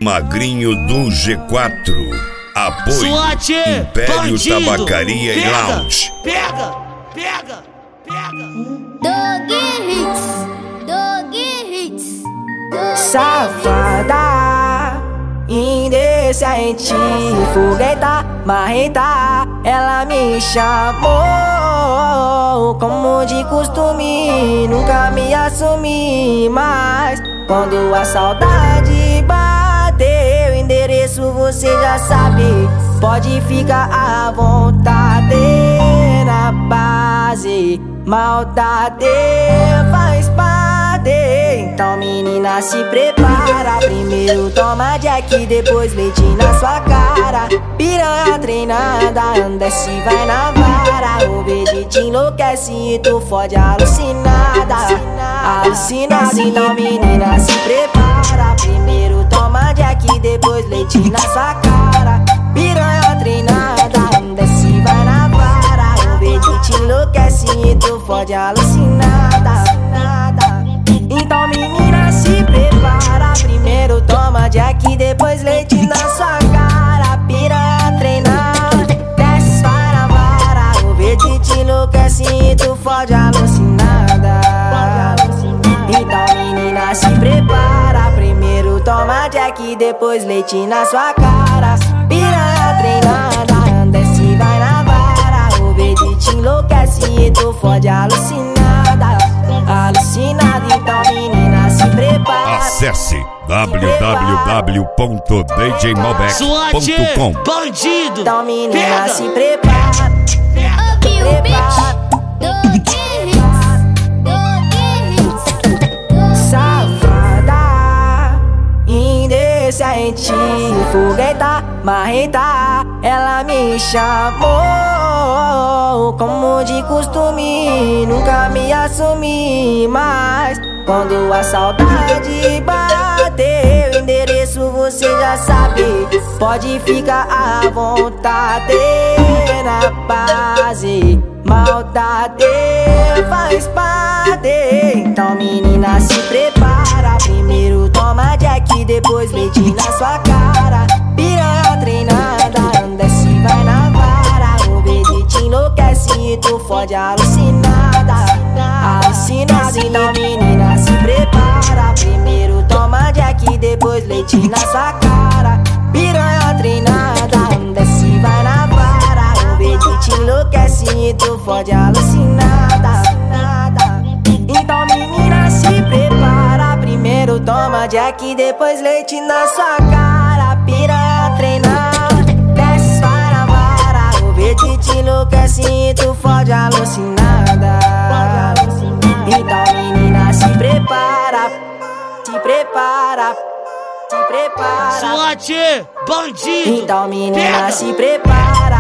Magrinho do G4. Apoio SWAT, Império bandido. Tabacaria e Lounge. Pega. Dog Hits. Safada, indecente, fogueta, marreta. Ela me chamou como de costume, nunca me assumi. Mas quando a saudade bateu, o endereço você já sabe. Pode ficar à vontade na base, maldade faz parte. Então menina se prepara, primeiro toma Jack, depois leite na sua cara. Piranha treinada, desce vai na vara. O beijo te enlouquece e tu fode alucinada. Alucinada, então menina se prepara, primeiro toma Jack, depois leite na sua cara. Piranha treinada, desce vai na vara. O beijo te enlouquece e tu fode alucinada. Então menina se prepara, primeiro toma Jack, depois leite na sua cara. Piranha treinada, desce vai na vara. O beijo te enlouquece e tu fode alucinada. Então menina se prepara, primeiro toma Jack, depois leite na sua cara. Piranha treinada, desce vai na vara. O beijo te enlouquece e tu fode alucinada. Alucinada, então menina se prepara. Acesse www.djmalbec.com. Bandido. Então menina se prepara. Ouviu o beat? Dog Hits. Safada, indecente, fogueta, marreta. Ela me chamou como de costume, nunca me assumi. Mas quando a saudade bateu, o endereço você já sabe. Pode ficar à vontade na base, maldade faz parte. Então menina se prepara, primeiro toma Jack, depois leite na sua cara. Piranha treinada, desce vai na vara. O beijo te enlouquece e tu fode alucinada. Alucinada, então menina se prepara, primeiro toma Jack, depois leite na sua cara. Piranha treinada, desce vai na vara. O beijo te enlouquece e tu fode alucinada. Então menina se prepara, primeiro toma Jack, depois leite na sua cara. Piranha treinada, desce vai na vara. O beijo te enlouquece e tu fode alucinada. Então menina se prepara, se prepara, se prepara. SWAT, bandido. Então menina se prepara.